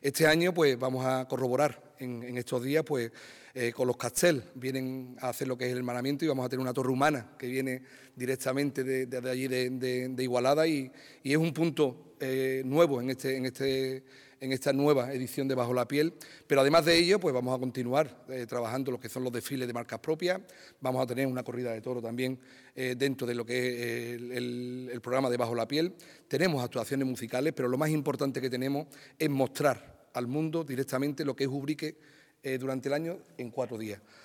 Este año pues vamos a corroborar en estos días pues con los Castel, vienen a hacer lo que es el hermanamiento y vamos a tener una torre humana que viene directamente de allí de Igualada y es un punto nuevo en esta nueva edición de Bajo la Piel, pero además de ello pues vamos a continuar trabajando lo que son los desfiles de marcas propias, vamos a tener una corrida de toro también dentro de lo que es el programa de Bajo la Piel, tenemos actuaciones musicales, pero lo más importante que tenemos es mostrar al mundo directamente lo que es Ubrique durante el año en 4 días.